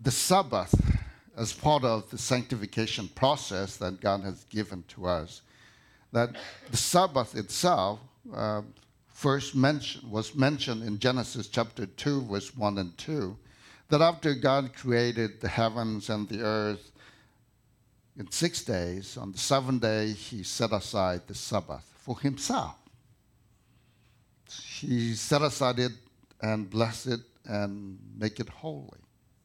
the Sabbath as part of the sanctification process that God has given to us. That the Sabbath itself was mentioned in Genesis chapter 2, verse 1 and 2, that after God created the heavens and the earth in 6 days, on the seventh day he set aside the Sabbath for himself. He set aside it and blessed it and make it holy.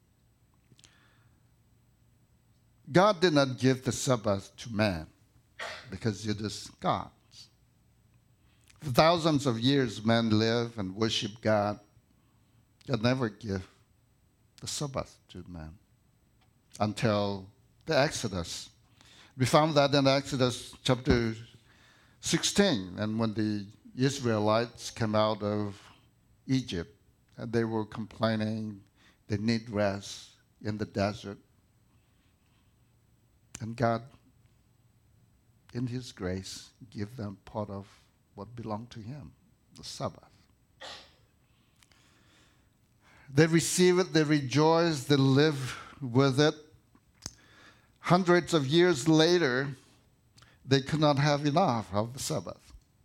God did not give the Sabbath to man because it is God's. For thousands of years, men live and worship God. God never gave the Sabbath to man until the Exodus. We found that in Exodus chapter 16, and when the Israelites came out of Egypt, and they were complaining they need rest in the desert. And God, in his grace, gave them part of what belonged to him, the Sabbath. They receive it, they rejoice, they live with it. Hundreds of years later, they could not have enough of the Sabbath.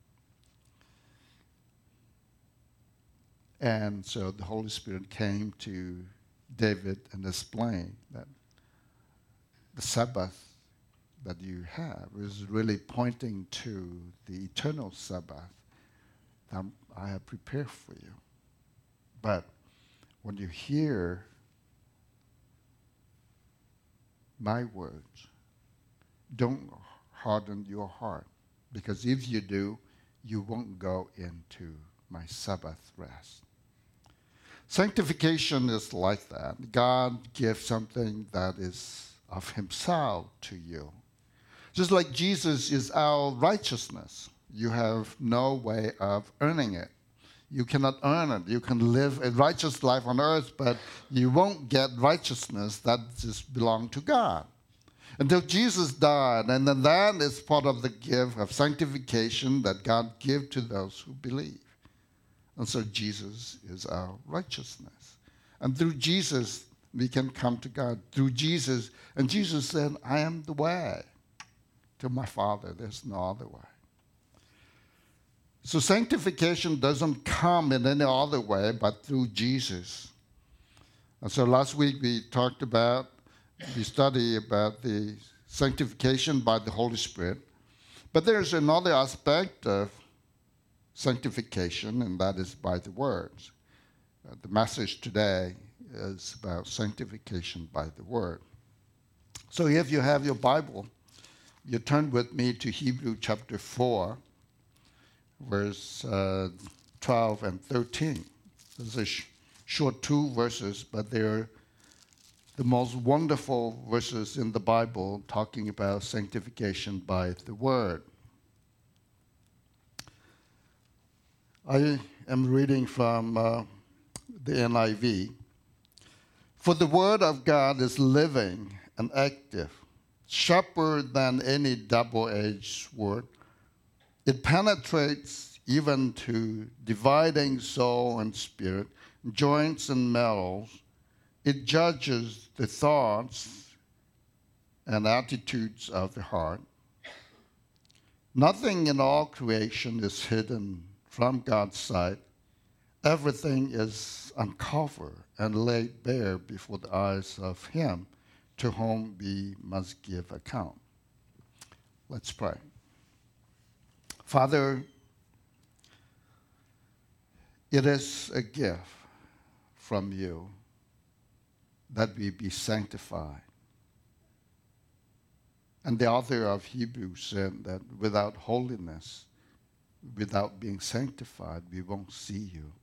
And so the Holy Spirit came to David and explained that the Sabbath that you have is really pointing to the eternal Sabbath that I have prepared for you. But when you hear my words, don't harden your heart, because if you do, you won't go into my Sabbath rest. Sanctification is like that. God gives something that is of himself to you. Just like Jesus is our righteousness. You have no way of earning it. You cannot earn it. You can live a righteous life on earth, but you won't get righteousness that just belongs to God. Until Jesus died, and then that is part of the gift of sanctification that God gives to those who believe. And so Jesus is our righteousness. And through Jesus, we can come to God. Through Jesus, and Jesus said, I am the way to my Father. There's no other way. So sanctification doesn't come in any other way but through Jesus. And so last week we studied about the sanctification by the Holy Spirit. But there's another aspect of sanctification, and that is by the words. The message today is about sanctification by the word. So if you have your Bible, you turn with me to Hebrews chapter 4, verse 12 and 13. These are short two verses, but they're the most wonderful verses in the Bible talking about sanctification by the word. I am reading from the NIV. For the word of God is living and active, sharper than any double-edged sword. It penetrates even to dividing soul and spirit, joints and marrow. It judges the thoughts and attitudes of the heart. Nothing in all creation is hidden from God's sight. Everything is uncovered and laid bare before the eyes of him to whom we must give account. Let's pray. Father, it is a gift from you that we be sanctified. And the author of Hebrews said that without holiness, without being sanctified, we won't see you.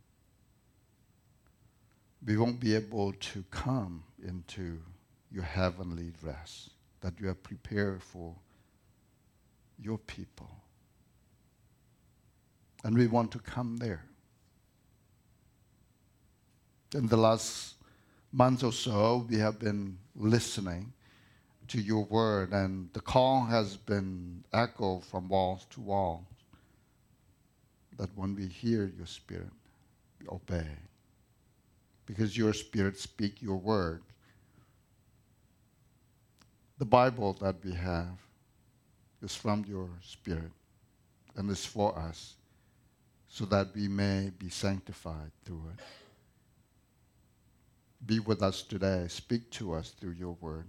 We won't be able to come into your heavenly rest that you have prepared for your people. And we want to come there. In the last month or so, we have been listening to your word, and the call has been echoed from walls to walls, that when we hear your spirit, we obey. Because your spirit speaks your word The Bible that we have is from your Spirit and is for us so that we may be sanctified through it. Be with us today. Speak to us through your word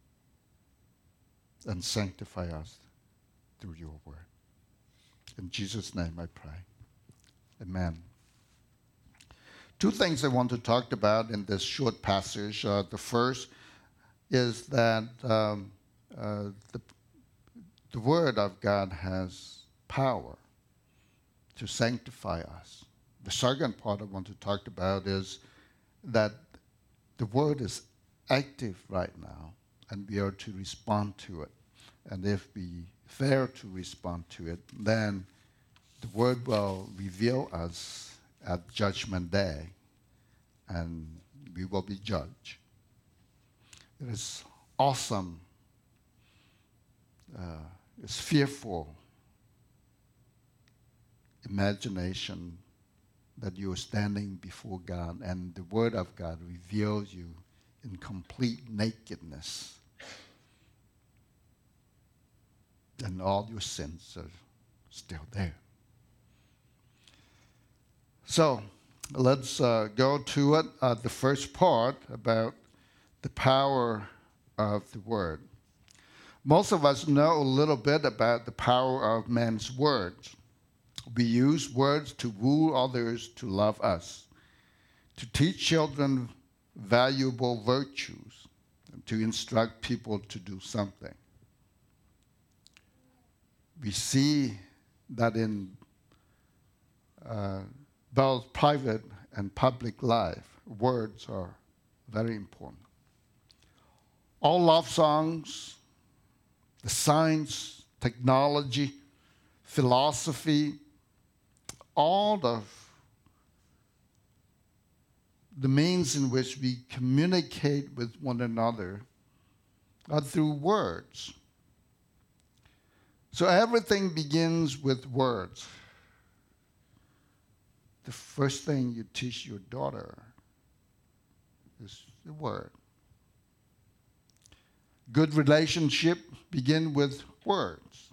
and sanctify us through your word. In Jesus' name I pray. Amen. Two things I want to talk about in this short passage. The first is that the Word of God has power to sanctify us. The second part I want to talk about is that the Word is active right now, and we are to respond to it. And if we fail to respond to it, then the Word will reveal us at Judgment Day, and we will be judged. It is awesome. It's fearful imagination that you are standing before God and the Word of God reveals you in complete nakedness. And all your sins are still there. So let's go to it. The first part about the power of the Word. Most of us know a little bit about the power of man's words. We use words to woo others to love us, to teach children valuable virtues, and to instruct people to do something. We see that in both private and public life, words are very important. All love songs, the science, technology, philosophy, all of the means in which we communicate with one another are through words. So everything begins with words. The first thing you teach your daughter is the word. Good relationship begin with words.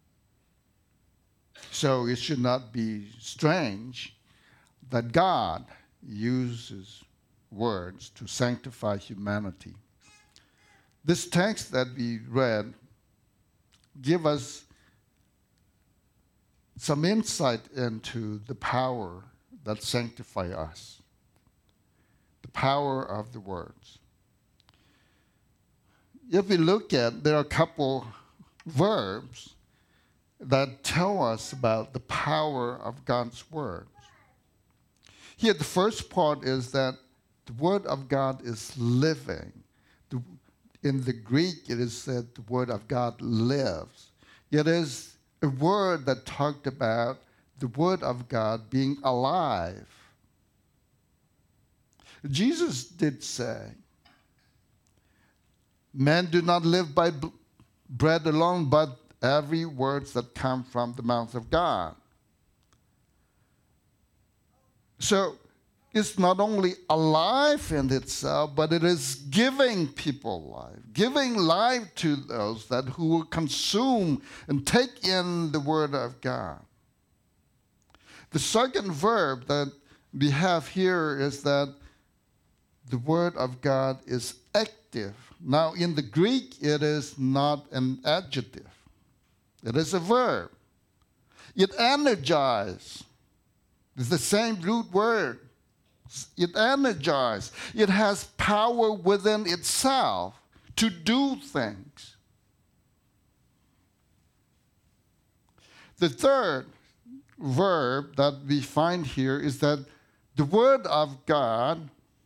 So it should not be strange that God uses words to sanctify humanity. This text that we read gives us some insight into the power that sanctifies us, the power of the words. If we look at, there are a couple verbs that tell us about the power of God's words. Here, the first part is that the Word of God is living. In the Greek, it is said the Word of God lives. It is a word that talked about the Word of God being alive. Jesus did say, men do not live by bread alone, but every word that comes from the mouth of God. So it's not only alive in itself, but it is giving people life, giving life to those who will consume and take in the Word of God. The second verb that we have here is that the Word of God is active. Now, in the Greek, it is not an adjective. It is a verb. It energizes. It's the same root word. It energizes. It has power within itself to do things. The third verb that we find here is that the Word of God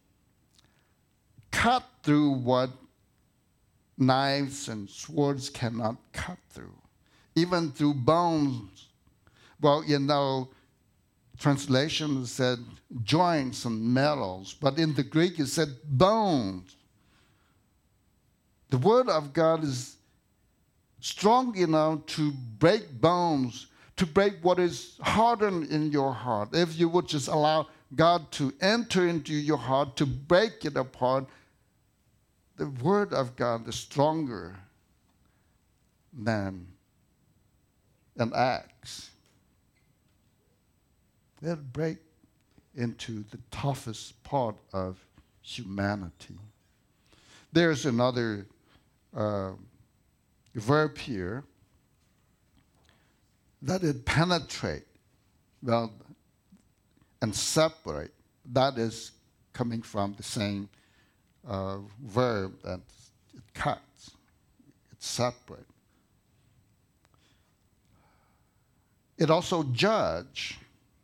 cut through what knives and swords cannot cut through, even through bones. Well, translation said joints and metals, but in the Greek it said bones. The Word of God is strong enough to break bones, to break what is hardened in your heart. If you would just allow God to enter into your heart, to break it apart, the Word of God is stronger men and Acts, they'll break into the toughest part of humanity. There's another verb here that it penetrate, well, and separate. That is coming from the same verb that it cuts, it's separate. It also judge.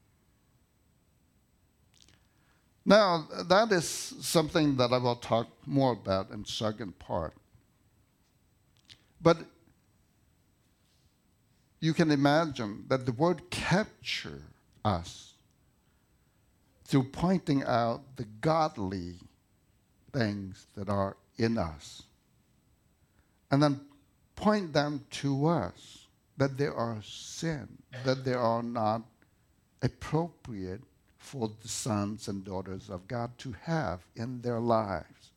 Now, that is something that I will talk more about in the second part. But you can imagine that the word capture us through pointing out the godly things that are in us, and then point them to us, that they are sin, that they are not appropriate for the sons and daughters of God to have in their lives.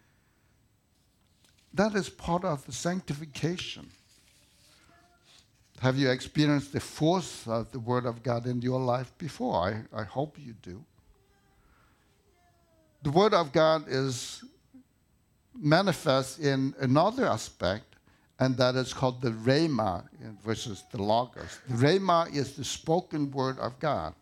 That is part of the sanctification. Have you experienced the force of the Word of God in your life before? I hope you do. The Word of God is manifest in another aspect, and that is called the Rhema versus the Logos. The Rhema is the spoken Word of God.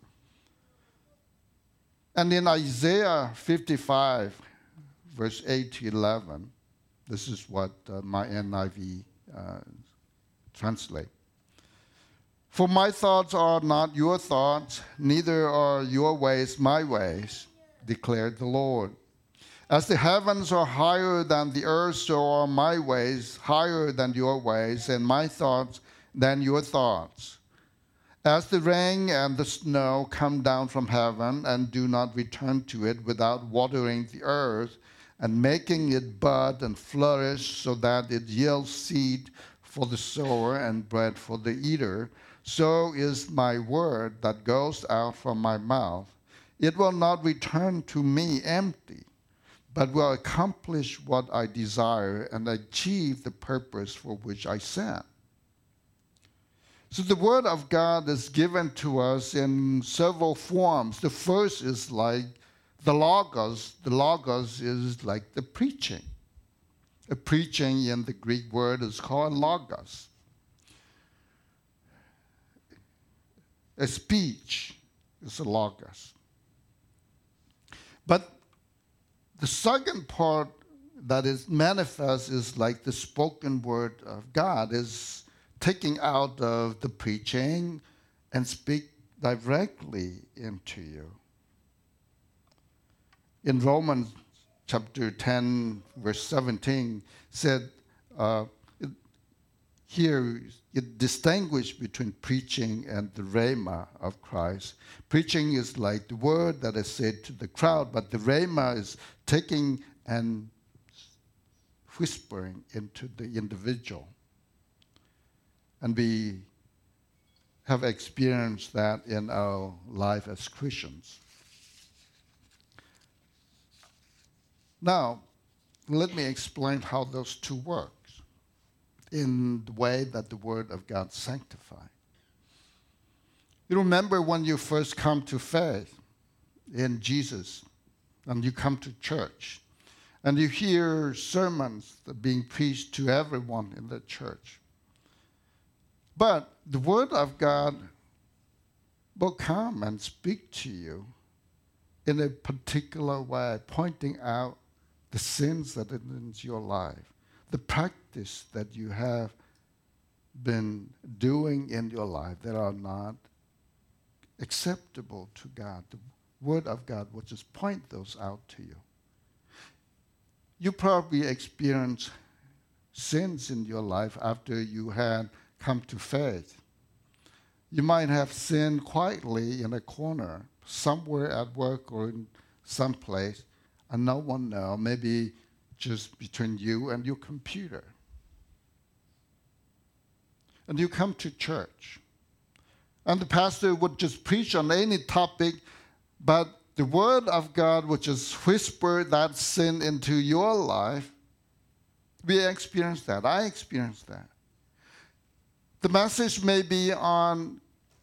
And in Isaiah 55, verse 8 to 11, this is what my NIV translate. For my thoughts are not your thoughts, neither are your ways my ways, declared the Lord. As the heavens are higher than the earth, so are my ways higher than your ways, and my thoughts than your thoughts. As the rain and the snow come down from heaven and do not return to it without watering the earth and making it bud and flourish so that it yields seed for the sower and bread for the eater, so is my word that goes out from my mouth. It will not return to me empty, but will accomplish what I desire and achieve the purpose for which I sent. So the Word of God is given to us in several forms. The first is like the Logos. The Logos is like the preaching. A preaching in the Greek word is called Logos. A speech is a Logos. But the second part that is manifest is like the spoken word of God, is taking out of the preaching and speak directly into you. In Romans chapter 10, verse 17, said, here it distinguished between preaching and the rhema of Christ. Preaching is like the word that is said to the crowd, but the rhema is taking and whispering into the individual. And we have experienced that in our life as Christians. Now, let me explain how those two work in the way that the Word of God sanctifies. You remember when you first come to faith in Jesus, and you come to church, and you hear sermons that are being preached to everyone in the church. But the Word of God will come and speak to you in a particular way, pointing out the sins that are in your life, the practice that you have been doing in your life that are not acceptable to God. The Word of God will just point those out to you. You probably experienced sins in your life after you had come to faith. You might have sinned quietly in a corner, somewhere at work or in some place, and no one knows, maybe just between you and your computer. And you come to church, and the pastor would just preach on any topic, but the Word of God would just whisper that sin into your life. We experienced that. I experienced that. The message may be on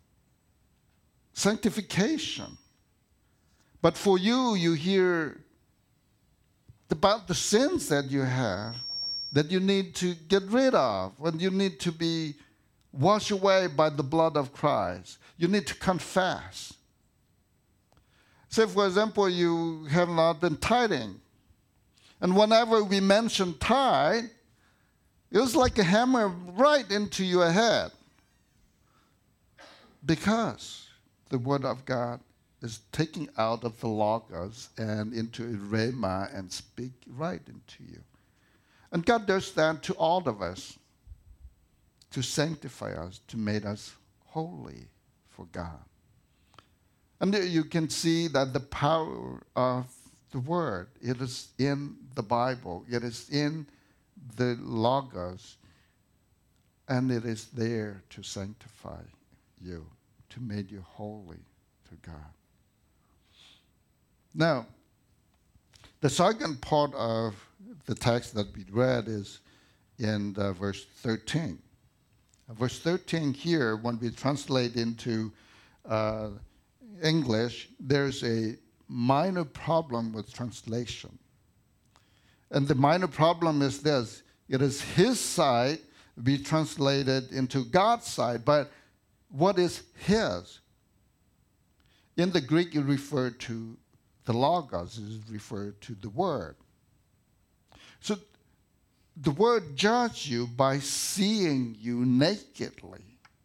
sanctification. But for you, you hear about the sins that you have, that you need to get rid of, and you need to be washed away by the blood of Christ. You need to confess. Say, for example, you have not been tithing. And whenever we mention tithe, it was like a hammer right into your head. Because the Word of God is taking out of the Logos and into a Rhema and speak right into you. And God does that to all of us, to sanctify us, to make us holy for God. And you can see that the power of the Word, it is in the Bible, it is in the Logos, and it is there to sanctify you, to make you holy to God. Now, the second part of the text that we read is in verse 13. Verse 13 here, when we translate into English, there's a minor problem with translation. And the minor problem is this. It is his side, we translated into God's side, but what is his? In the Greek, it referred to the Logos, it referred to the Word. So the Word judged you by seeing you nakedly.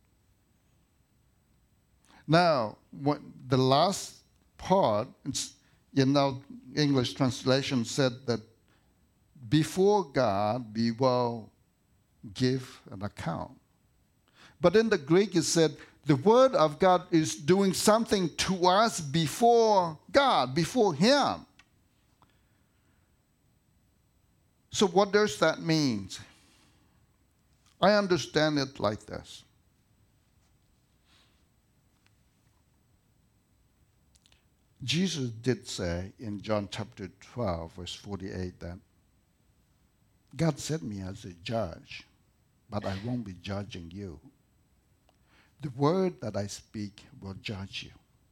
Now, the last part, English translation said that before God we will give an account. But in the Greek it said the Word of God is doing something to us before God, before Him. So what does that mean? I understand it like this. Jesus did say in John chapter 12, verse 48, that God sent me as a judge, but I won't be judging you. The word that I speak will judge you.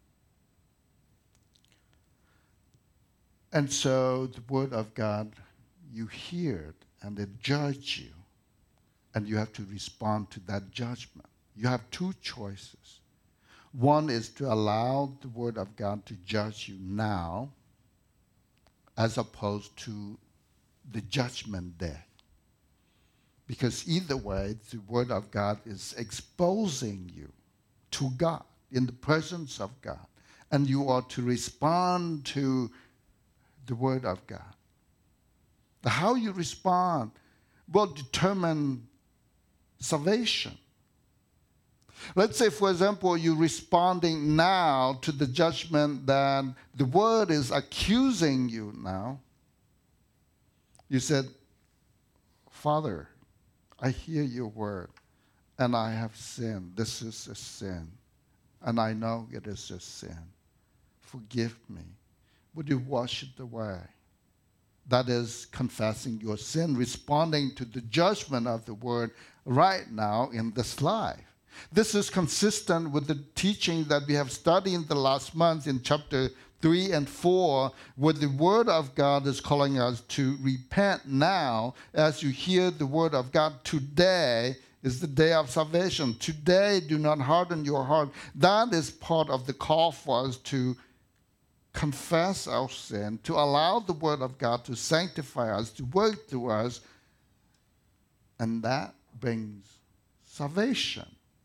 And so the word of God, you hear it and it judges you, and you have to respond to that judgment. You have two choices. One is to allow the Word of God to judge you now, as opposed to the judgment day. Because either way, the Word of God is exposing you to God, in the presence of God. And you are to respond to the Word of God. How you respond will determine salvation. Let's say, for example, you're responding now to the judgment that the Word is accusing you now. You said, Father, I hear your word, and I have sinned. This is a sin, and I know it is a sin. Forgive me. Would you wash it away? That is confessing your sin, responding to the judgment of the Word right now in this life. This is consistent with the teaching that we have studied in the last month in chapter 3 and 4, where the Word of God is calling us to repent now. As you hear the Word of God, today is the day of salvation. Today, do not harden your heart. That is part of the call for us to confess our sin, to allow the Word of God to sanctify us, to work through us, and that brings salvation.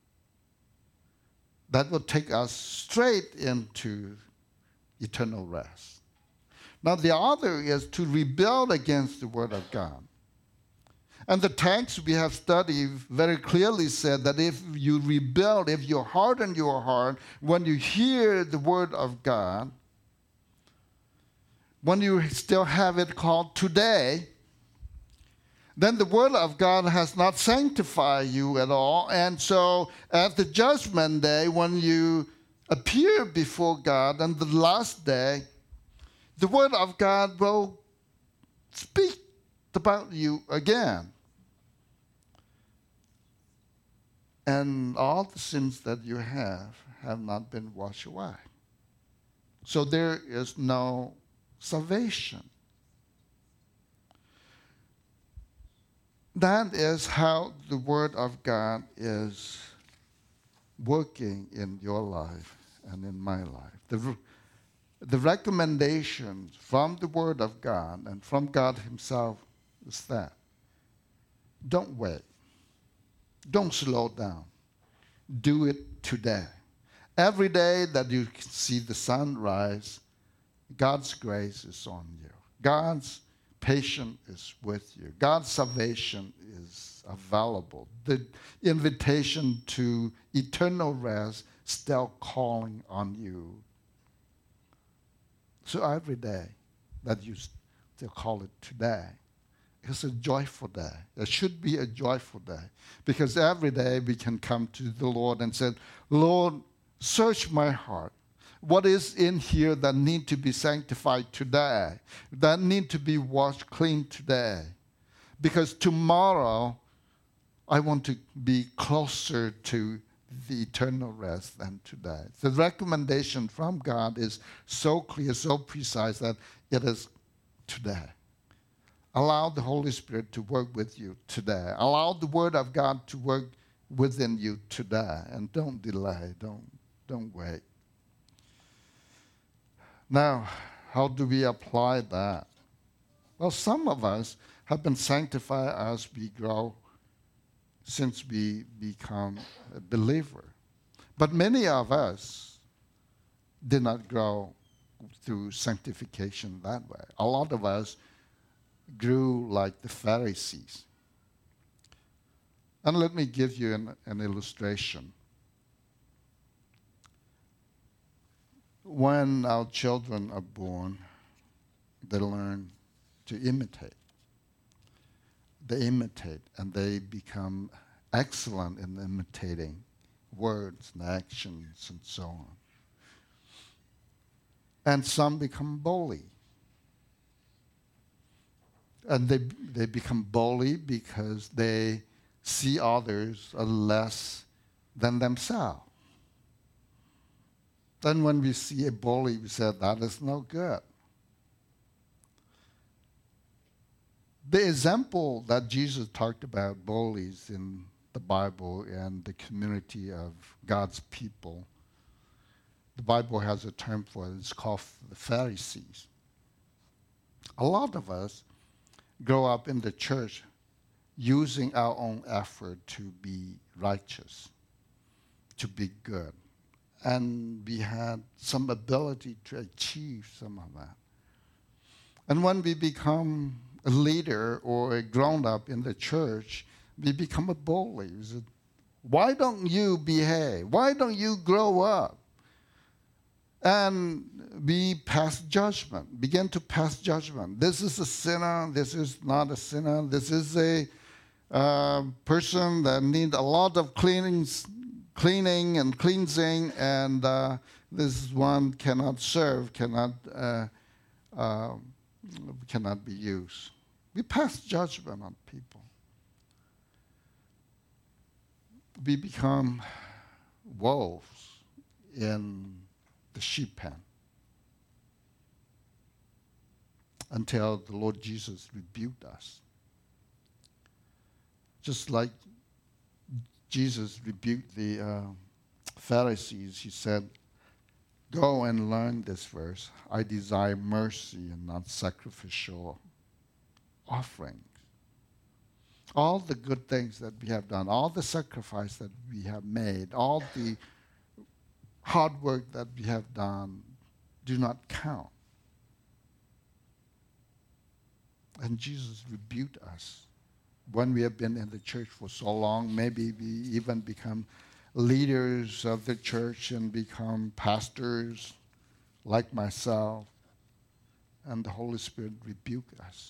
That will take us straight into eternal rest. Now, the other is to rebel against the Word of God. And the text we have studied very clearly said that if you rebel, if you harden your heart, when you hear the Word of God, when you still have it called today, then the Word of God has not sanctified you at all. And so at the judgment day, when you appear before God on the last day, the Word of God will speak about you again. and all the sins that you have not been washed away. So there is no salvation. That is how the Word of God is working in your life and in my life. The recommendations from the Word of God and from God Himself is that don't wait. Don't slow down. Do it today. Every day that you see the sun rise, God's grace is on you. God's patience is with you. God's salvation is available. The invitation to eternal rest still calling on you. So every day that you still call it today, it's a joyful day. It should be a joyful day. Because every day we can come to the Lord and say, Lord, search my heart. What is in here that need to be sanctified today? That need to be washed clean today? Because tomorrow I want to be closer to the eternal rest than today. The recommendation from God is so clear, so precise that it is today. Allow the Holy Spirit to work with you today. Allow the Word of God to work within you today. And don't delay. Don't wait. Now, how do we apply that? Well, some of us have been sanctified as we grow since we become a believer. But many of us did not grow through sanctification that way. A lot of us grew like the Pharisees. And let me give you an illustration. When our children are born, they learn to imitate. They imitate, and they become excellent in imitating words and actions and so on. And some become bully. And they become bully because they see others as less than themselves. Then when we see a bully, we say, that is no good. The example that Jesus talked about bullies in the Bible and the community of God's people, the Bible has a term for it. It's called the Pharisees. A lot of us grow up in the church using our own effort to be righteous, to be good. And we had some ability to achieve some of that. And when we become a leader or a grown-up in the church, we become a bully. We say, why don't you behave? Why don't you grow up? And we pass judgment, begin to pass judgment. This is a sinner. This is not a sinner. This is a person that needs a lot of cleaning and cleansing, and this one cannot serve, cannot be used. We pass judgment on people. We become wolves in the sheep pen until the Lord Jesus rebuked us. Just like Jesus rebuked the Pharisees, he said, go and learn this verse. I desire mercy and not sacrificial offerings. All the good things that we have done, all the sacrifice that we have made, all the hard work that we have done do not count. And Jesus rebuked us. When we have been in the church for so long, maybe we even become leaders of the church and become pastors like myself, and the Holy Spirit rebuked us.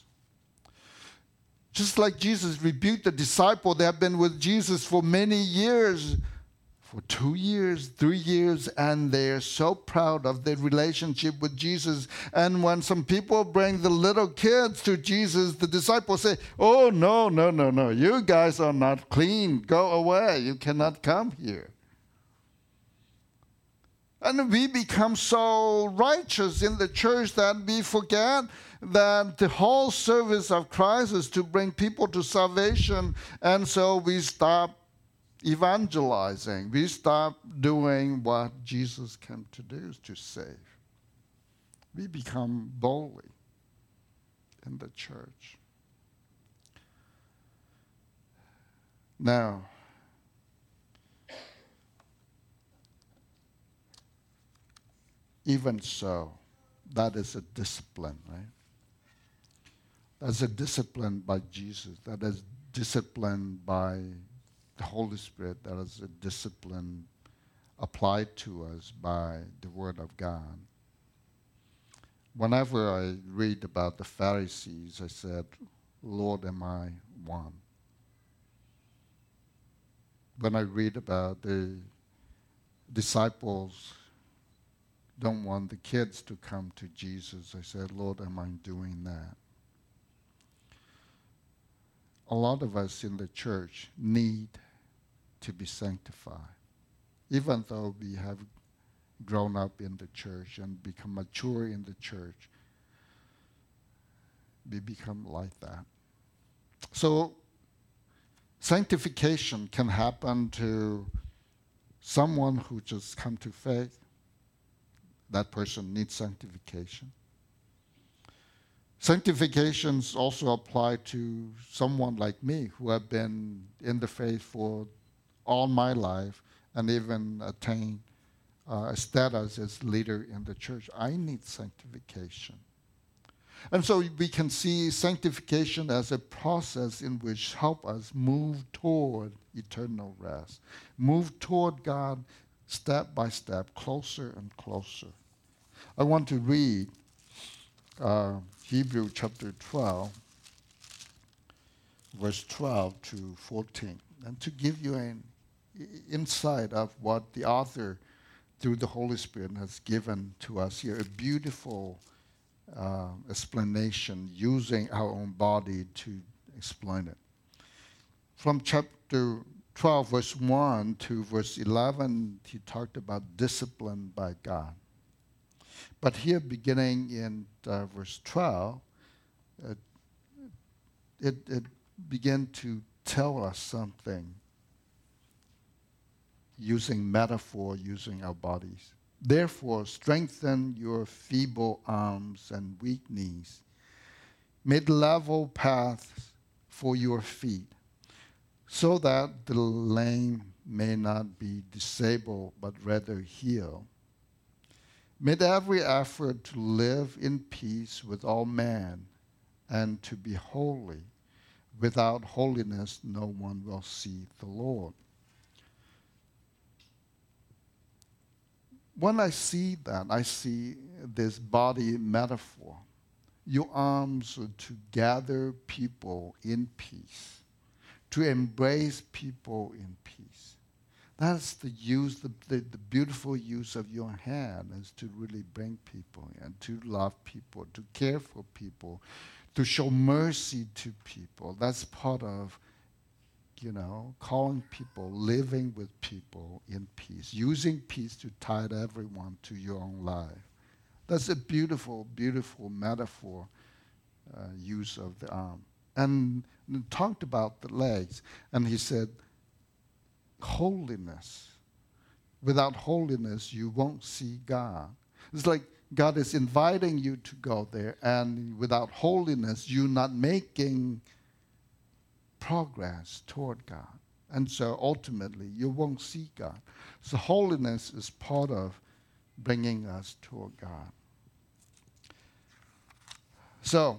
Just like Jesus rebuked the disciples, they have been with Jesus for many years, for 2 years, 3 years, and they're so proud of their relationship with Jesus. And when some people bring the little kids to Jesus, the disciples say, "Oh, no, no, no, no. You guys are not clean. Go away. You cannot come here." And we become so righteous in the church that we forget that the whole service of Christ is to bring people to salvation. And so we stop evangelizing. We stop doing what Jesus came to do, to save. We become boldly in the church. Now, even so, that is a discipline, right? That's a discipline by Jesus. That is discipline by the Holy Spirit. That is a discipline applied to us by the Word of God. Whenever I read about the Pharisees, I said, "Lord, am I one?" When I read about the disciples don't want the kids to come to Jesus, I said, "Lord, am I doing that?" A lot of us in the church need to be sanctified. Even though we have grown up in the church and become mature in the church, we become like that. So sanctification can happen to someone who just come to faith. That person needs sanctification. Sanctifications also apply to someone like me who have been in the faith for all my life and even attained a status as leader in the church. I need sanctification. And so we can see sanctification as a process in which help us move toward eternal rest, move toward God step by step, closer and closer. I want to read Hebrew chapter 12, verse 12 to 14, and to give you an insight of what the author, through the Holy Spirit, has given to us here, a beautiful explanation using our own body to explain it. From chapter 12, verse 1 to verse 11, he talked about discipline by God. But here, beginning in verse 12, it began to tell us something using metaphor, using our bodies. "Therefore, strengthen your feeble arms and weak knees. Make level paths for your feet, so that the lame may not be disabled, but rather healed. Make every effort to live in peace with all men and to be holy. Without holiness, no one will see the Lord." When I see that, I see this body metaphor. Your arms are to gather people in peace, to embrace people in peace. That's the use, the beautiful use of your hand, is to really bring people in, to love people, to care for people, to show mercy to people. That's part of, calling people, living with people in peace, using peace to tie everyone to your own life. That's a beautiful, beautiful metaphor use of the arm. And talked about the legs, and he said, holiness. Without holiness, you won't see God. It's like God is inviting you to go there, and without holiness, you're not making progress toward God. And so ultimately, you won't see God. So holiness is part of bringing us toward God. So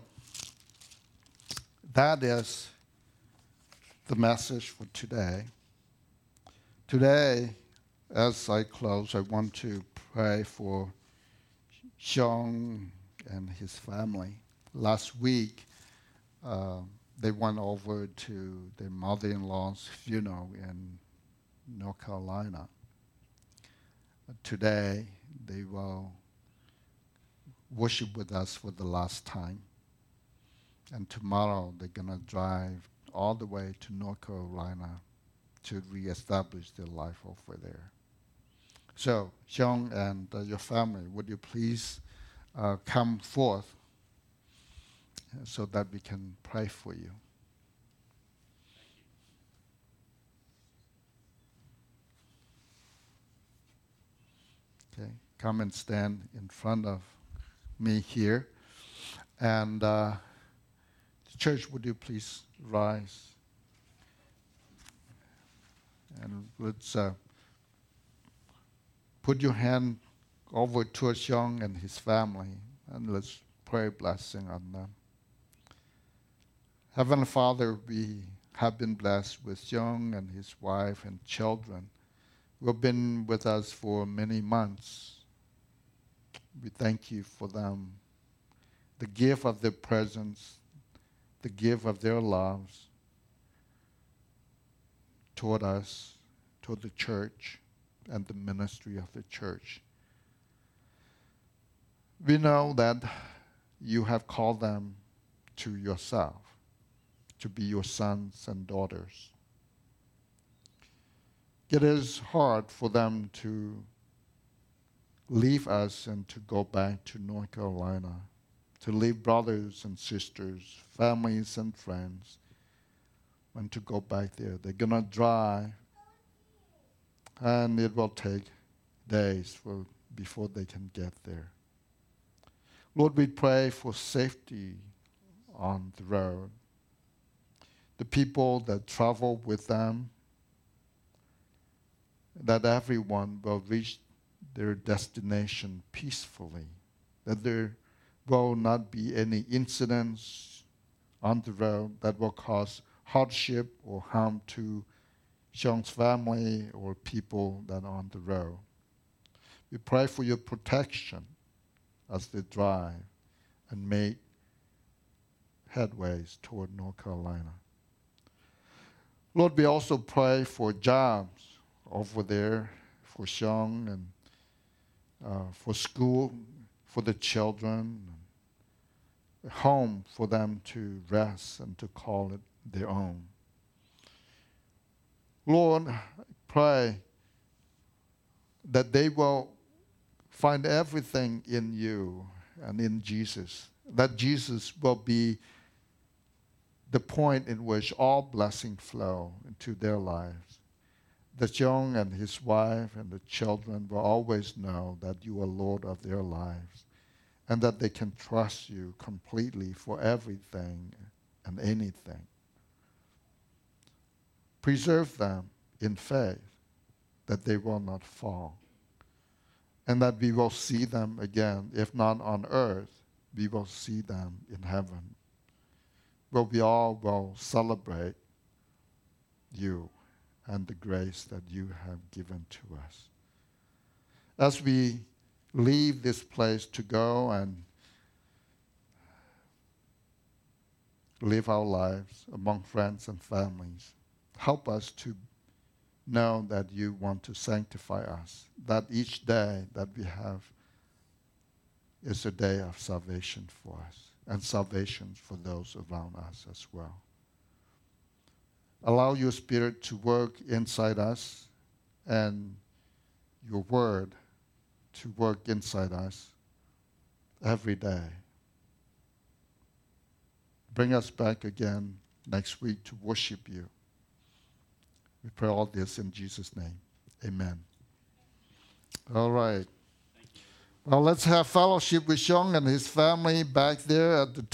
that is the message for today. Today, as I close, I want to pray for Xiong and his family. Last week, they went over to their mother-in-law's funeral in North Carolina. Today, they will worship with us for the last time. And tomorrow, they're going to drive all the way to North Carolina to reestablish their life over there. So, Sean and your family, would you please come forth so that we can pray for you? Okay, come and stand in front of me here. And church, would you please rise? And let's put your hand over towards Young and his family, and let's pray a blessing on them. Heavenly Father, we have been blessed with Young and his wife and children who have been with us for many months. We thank you for them, the gift of their presence, the gift of their loves toward us, toward the church, and the ministry of the church. We know that you have called them to yourself, to be your sons and daughters. It is hard for them to leave us and to go back to North Carolina, to leave brothers and sisters, families and friends, and to go back there. They're going to drive, and it will take days before they can get there. Lord, we pray for safety on the road. The people that travel with them, that everyone will reach their destination peacefully, that there will not be any incidents on the road that will cause hardship or harm to Sean's family or people that are on the road. We pray for your protection as they drive and make headways toward North Carolina. Lord, we also pray for jobs over there for Sean and for school, for the children, a home for them to rest and to call it their own. Lord, I pray that they will find everything in you and in Jesus, that Jesus will be the point in which all blessings flow into their lives. That Young and his wife and the children will always know that you are Lord of their lives and that they can trust you completely for everything and anything. Preserve them in faith that they will not fall and that we will see them again, if not on earth, we will see them in heaven, where we all will celebrate you and the grace that you have given to us. As we leave this place to go and live our lives among friends and families, help us to know that you want to sanctify us, that each day that we have is a day of salvation for us and salvation for those around us as well. Allow your Spirit to work inside us and your word to work inside us every day. Bring us back again next week to worship you. We pray all this in Jesus' name. Amen. All right. Well, let's have fellowship with Sean and his family back there at the